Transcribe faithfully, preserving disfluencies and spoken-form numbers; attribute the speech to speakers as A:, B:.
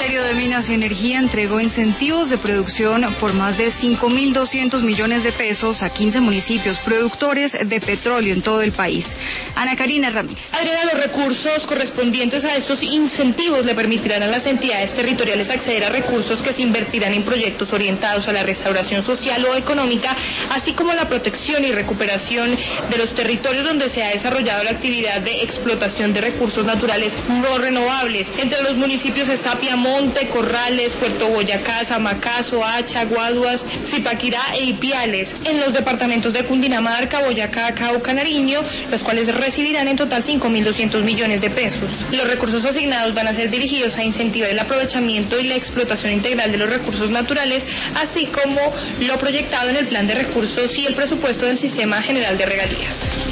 A: Ministerio de Minas y Energía entregó incentivos de producción por más de cinco mil doscientos millones de pesos a quince municipios productores de petróleo en todo el país. Ana Karina Ramírez.
B: Adriana, los recursos correspondientes a estos incentivos le permitirán a las entidades territoriales acceder a recursos que se invertirán en proyectos orientados a la restauración social o económica, así como la protección y recuperación de los territorios donde se ha desarrollado la actividad de explotación de recursos naturales no renovables. Entre los municipios está Piamonte, Corrales, Puerto Boyacá, Samacá, Soacha, Guaduas, Zipaquirá e Ipiales. En los departamentos de Cundinamarca, Boyacá, Cauca, Nariño, los cuales recibirán en total cinco mil doscientos millones de pesos. Los recursos asignados van a ser dirigidos a incentivar el aprovechamiento y la explotación integral de los recursos naturales, así como lo proyectado en el plan de recursos y el presupuesto del Sistema General de Regalías.